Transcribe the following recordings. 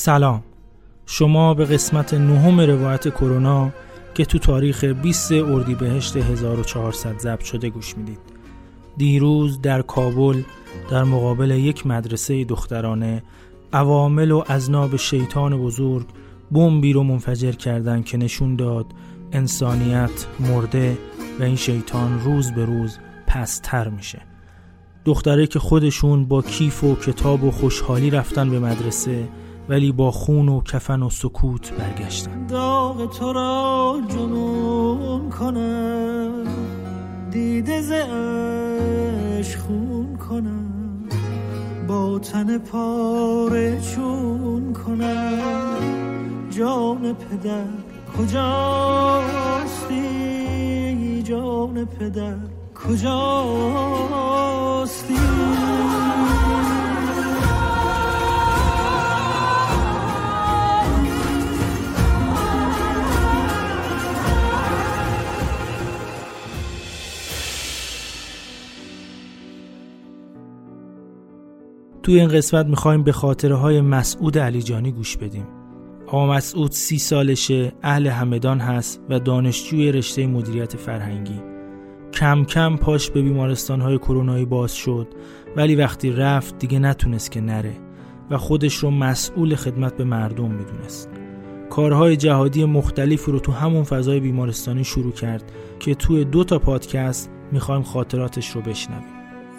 سلام، شما به قسمت 9 روایت کرونا که تو تاریخ 20 اردیبهشت 1400 ضبط شده گوش میدید. دیروز در کابل در مقابل یک مدرسه دخترانه عوامل و اذناب شیطان بزرگ بمبی رو منفجر کردن که نشون داد انسانیت مرده و این شیطان روز به روز پست‌تر میشه. دختره که خودشون با کیف و کتاب و خوشحالی رفتن به مدرسه ولی با خون و کفن و سکوت برگشتن. داغ تو را جنون کنم، دیده ز عشق خون کنم، با تن پاره چون کنم. جان پدر کجاستی، جان پدر کجاستی. توی این قسمت میخوایم به خاطره‌های مسعود علیجانی گوش بدیم. آقا مسعود 30 سالشه، اهل همدان هست و دانشجوی رشته مدیریت فرهنگی. کم کم پاش به بیمارستان‌های کرونایی باز شد، ولی وقتی رفت دیگه نتونست که نره و خودش رو مسئول خدمت به مردم میدونست. کارهای جهادی مختلفی رو تو همون فضای بیمارستانی شروع کرد که توی 2 تا پادکست میخوایم خاطراتش رو بشنویم.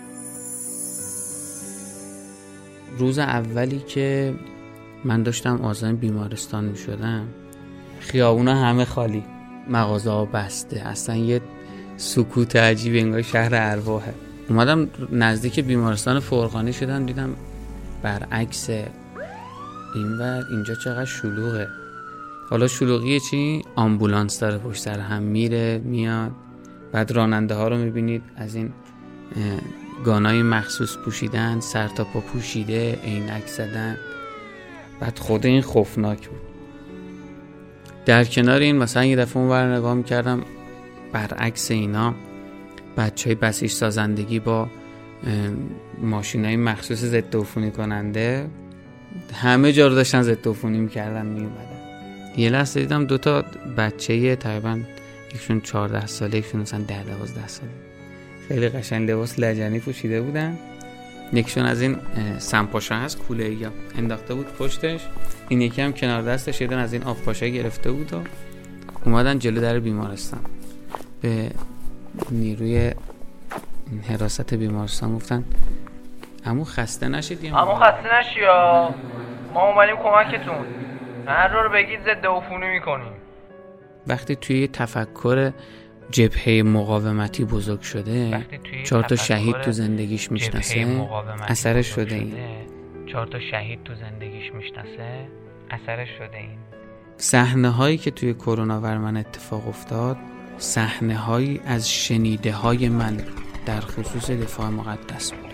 روز اولی که من داشتم آزم بیمارستان می شدم، خیابونا همه خالی، مغازه ها بسته، اصلا یه سکوت عجیبی، انگار شهر ارواحه. اومدم نزدیک بیمارستان فرغانی شدم، دیدم برعکس اینور اینجا چقدر شلوغه. حالا شلوغیه چی؟ آمبولانس داره پشت سر هم میره میاد، بعد راننده ها رو میبینید از این گانای مخصوص پوشیدن، سر تا پا پوشیده، عینک زدن. بعد خود این خوفناک بود. در کنار این مثلا یه دفعه اونور نگاه میکردم، برعکس اینا بچهای بسیج سازندگی با ماشینای مخصوص ضد عفونی کننده همه جا رو داشتن ضد عفونی میکردن میومدن. یه لحظه دیدم 2 تا بچه تقریبا یکشون 14 ساله یکشون مثلا 10-12 ساله، خیلی قشنگ لباس لجنی پوشیده بودن. یکشون از این سمپاشا هست کوله‌ای انداخته بود پشتش، این یکی هم کنار دستش یه دونه از این آبپاشا گرفته بود و اومدن جلو در بیمارستان. به نیروی حراست بیمارستان گفتن عمو خسته نشید، عمو خسته نشیا، ما اومدیم کمکتون، هر رو بگید ضد عفونی میکنیم. وقتی توی تفکر جبهه مقاومتی بزرگ شده، 4 تا شهید تو زندگیش میشناسه، اثرش شده این. 4 تا شهید تو زندگیش میشناسه، اثرش شده این. صحنه هایی که توی کرونا بر من اتفاق افتاد، صحنه هایی از شنیده های من در خصوص دفاع مقدس بود.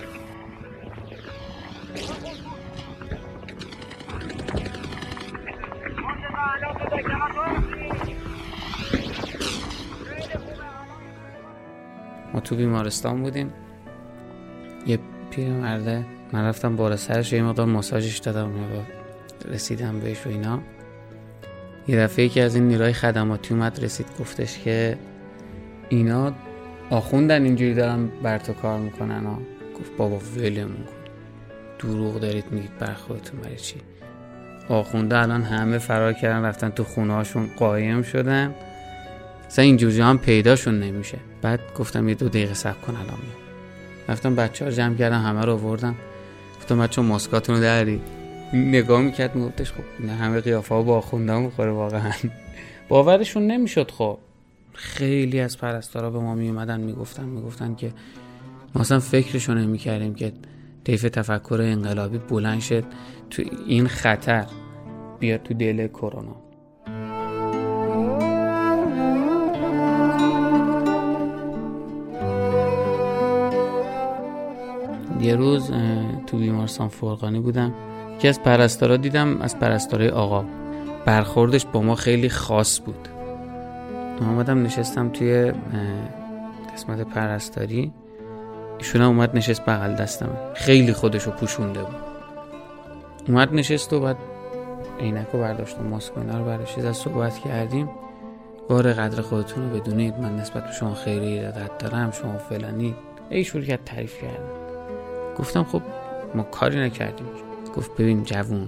ما تو بیمارستان بودیم، یه پیرمرده، من رفتم بالا سرش یه مقدار ماساژش دادم، رسیدم بهش و اینا. یه دفعه یکی از این نیروهای خدماتی اومد رسید گفتش که اینا آخوندن اینجوری دارن بر تو کار میکنن ها. گفت بابا ولمون کن، دروغ دارید میگید بر خودتون، برای چی؟ آخونده الان همه فرار کردن رفتن تو خونه هاشون قایم شدن، اصلا اینجوری هم پیداشون نمیشه. بعد گفتم یه 2 دقیقه صبر کن الان میام. رفتم بچه‌ها جمع کردم، همه رو آوردم، گفتم بچه‌ها ماسکاتون رو درید. نگاه میکرد میگفتش خب نه همه قیافه ها با آخونده میخوره واقعا. باورشون نمیشد. خب خیلی از پرستارا به ما میومدن میگفتن که ما اصلا فکرشو نمیکردیم که طیف تفکر انقلابی بلند شد تو این خطر بیاد تو دل کرونا. یه روز تو بیمارستان فرغانی بودم، یکی از پرستارا دیدم، از پرستارای آقا، برخوردش با ما خیلی خاص بود. اومدم نشستم توی قسمت پرستاری، ایشون اومد نشست بغل دستم، خیلی خودشو پوشونده بود. اومد نشست و بعد عینکو برداشتم، ماسک اینا رو برداشتید از صحبت کردیم، بار قدر خودتون رو بدونید، من نسبت به شما خیلی ارادت دارم، شما فلانی. شروع کرد تعریف کردن. گفتم خب ما کاری نکردیم. گفت ببین جوون،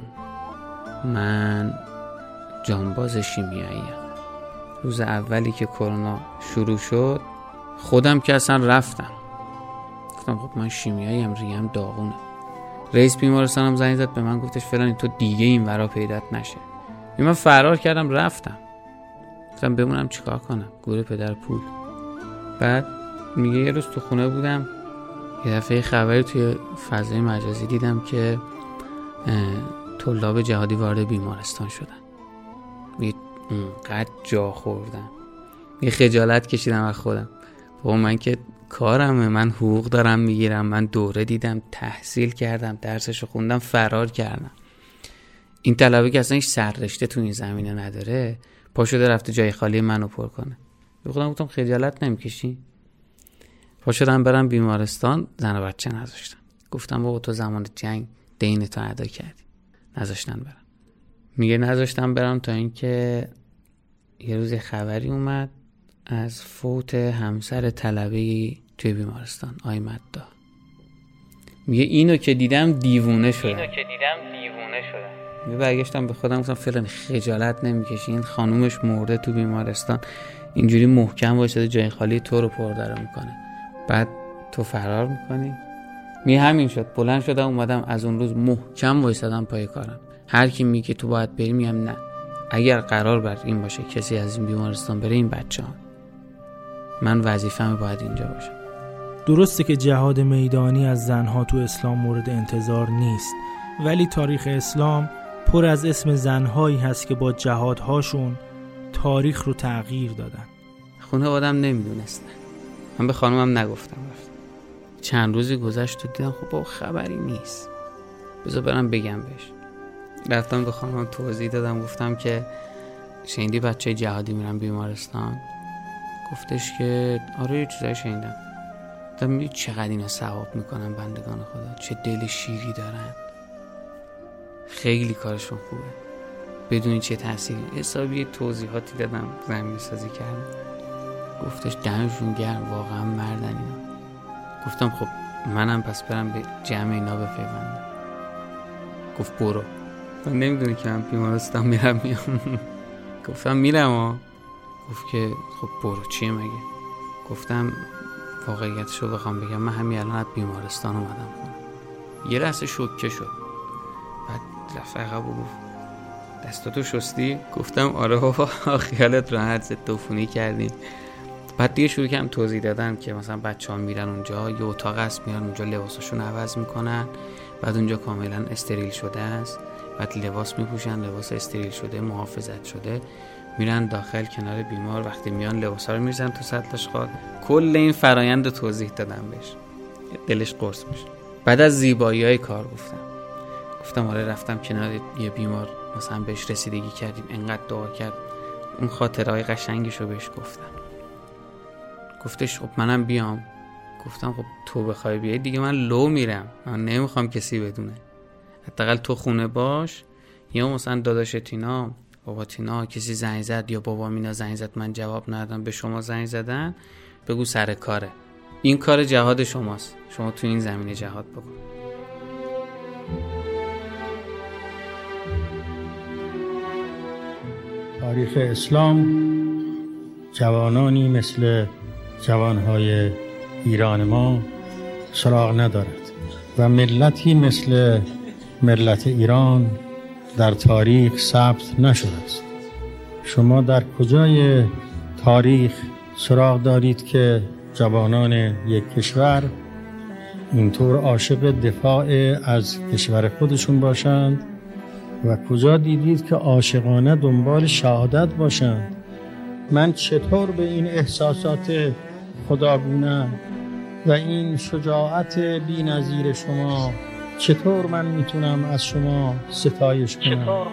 من جانباز شیمیاییم. روز اولی که کرونا شروع شد خودم که اصلا رفتم، گفتم خب من شیمیاییم، ریم داغونه. رئیس بیمارستانم زنگ زد به من، گفتش فلانی تو دیگه این ورا پیدات نشه. من فرار کردم رفتم، گفتم بمونم چیکار کنم، گوره پدر پول. بعد میگه یه روز تو خونه بودم، یه دفعه خبری توی فضای مجازی دیدم که طلاب جهادی وارد بیمارستان شدن. میگه اونقدر جا خوردم، یه خجالت کشیدم از خودم. بابا من که کارمه، من حقوق دارم میگیرم، من دوره دیدم، تحصیل کردم، درسشو خوندم، فرار کردم. این طلبه که اصلا هیچ سررشته تو این زمینه نداره پا شده رفته جای خالی منو پر کنه. به خودم گفتم خجالت نمیکشی؟ پا شدم برم بیمارستان، زن و بچه نذاشتن. گفتم بابا تو زمان جنگ دین تو ادا کردی، نذاشتن برم. میگه نذاشتم برم تا اینکه یه روز خبری اومد از فوت همسر طلبه‌ای توی بیمارستان، آی مدا. میگه اینو که دیدم دیوونه شدم. میگه برگشتم به خودم گفتم فلان خجالت نمیکشی؟ این خانومش مرده تو بیمارستان، اینجوری محکم وایساده جای خالی تو رو پر داره میکنه، بعد تو فرار میکنی. میگه همین شد، بلند شدم اومدم، از اون روز محکم وایسادم پای کارم. هر کی میگه تو باید بری، میگم نه، اگر قرار بر این باشه کسی از این بیمارستان بره، این بچه‌ها، من وظیفه‌م باید اینجا باشم. درسته که جهاد میدانی از زنها تو اسلام مورد انتظار نیست، ولی تاریخ اسلام پر از اسم زنهایی هست که با جهادهاشون تاریخ رو تغییر دادن. خانواده‌ام نمیدونستن، من به خانومم نگفتم. چند روزی گذشت و دیدم خب با خبری نیست، بذار برم بگم بهش. رفتم به خانومم توضیح دادم، گفتم که شنیدی بچه جهادی میرن بیمارستان؟ گفتش که آره یه چیزایی شنیدم. گفتم می‌بینی چقدر اینا ثواب میکنن بندگان خدا، چه دل شیری دارن، خیلی کارشون خوبه، بدونی چه تأثیری. حسابی توضیحاتی دادم، زمین سازی کردم. گفتش دمشون گرم، واقعا مردن اینا. گفتم خب منم پس برم به جمع اینا بپیوندم. گفت برو. من نمیدونی که من بیمارستان میرم میام. گفتم میرم. گفت که خب برو، چیه مگه؟ گفتم واقعیتشو بخوام بگم، من همین الان از بیمارستان اومدم خونه. یه لحظه شوکه شد، بعد رفت عقب و گفت دستاتو شستی؟ گفتم آره بابا، خیالت راحت، ضد عفونی کردیم. بعد دیگه شروع کردم توضیح دادن که مثلا بچه‌ها میرن اونجا، یه اتاق است، میرن اونجا لباساشون عوض میکنن، بعد اونجا کاملا استریل شده است، بعد لباس میپوشن، لباس استریل شده، محافظت شده، میرن داخل کنار بیمار، وقتی میان لباسا رو میریزن تو سطلش خاک. کل این فرایند توضیح دادم بهش، دلش قرص میشه. بعد از زیبایی‌های کار گفتم آره رفتم کنار یه بیمار، مثلا بهش رسیدگی کردیم، انقدر دعا کرد، اون خاطرهای قشنگشو بهش گفتم. گفتش خب منم بیام. گفتم خب تو بخوای بیای دیگه من لو میرم، من نمیخوام کسی بدونه، حداقل تو خونه باش. یا مثلا داداش تینا، بابا تینا کسی زنگ زد، یا بابا مینا زنگ زد من جواب ندادم، به شما زنگ زدن، بگو سر کاره، این کار جهاد شماست، شما تو این زمینه جهاد بکن. تاریخ اسلام جوانانی مثل جوانهای ایران ما سراغ ندارد و ملتی مثل ملت ایران در تاریخ ثبت نشده است. شما در کجای تاریخ سراغ دارید که جوانان یک کشور اینطور عاشق دفاع از کشور خودشون باشند و کجا دیدید که عاشقانه دنبال شهادت باشند؟ من چطور به این احساسات خداگونه و این شجاعت بی‌نظیر شما چطور من میتونم از شما ستایش کنم؟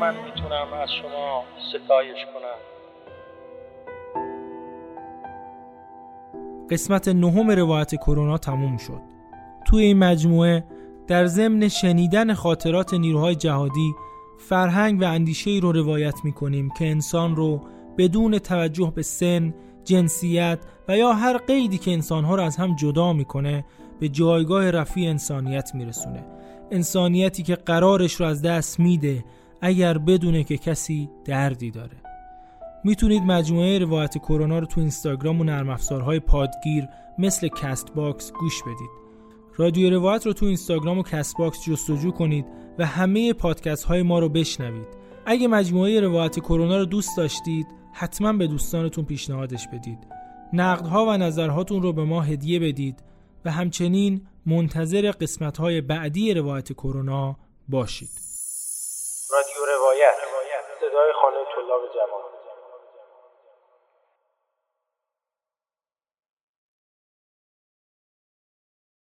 قسمت 9 روایت کرونا تموم شد. توی این مجموعه در ضمن شنیدن خاطرات نیروهای جهادی فرهنگ و اندیشه‌ای رو روایت می‌کنیم که انسان رو بدون توجه به سن، جنسیت و یا هر قیدی که انسان‌ها رو از هم جدا می‌کنه به جایگاه رفیع انسانیت میرسونه. انسانیتی که قرارش رو از دست میده اگر بدونه که کسی دردی داره. میتونید مجموعه روایت کرونا رو تو اینستاگرام و نرم افزارهای پادگیر مثل کست باکس گوش بدید. رادیو روایت رو تو اینستاگرام و کست باکس جستجو کنید و همه پادکست های ما رو بشنوید. اگه مجموعه روایت کرونا رو دوست داشتید حتما به دوستانتون پیشنهادش بدید. نقدها و نظرهاتون رو به ما هدیه بدید و همچنین منتظر قسمت‌های بعدی روایت کرونا باشید.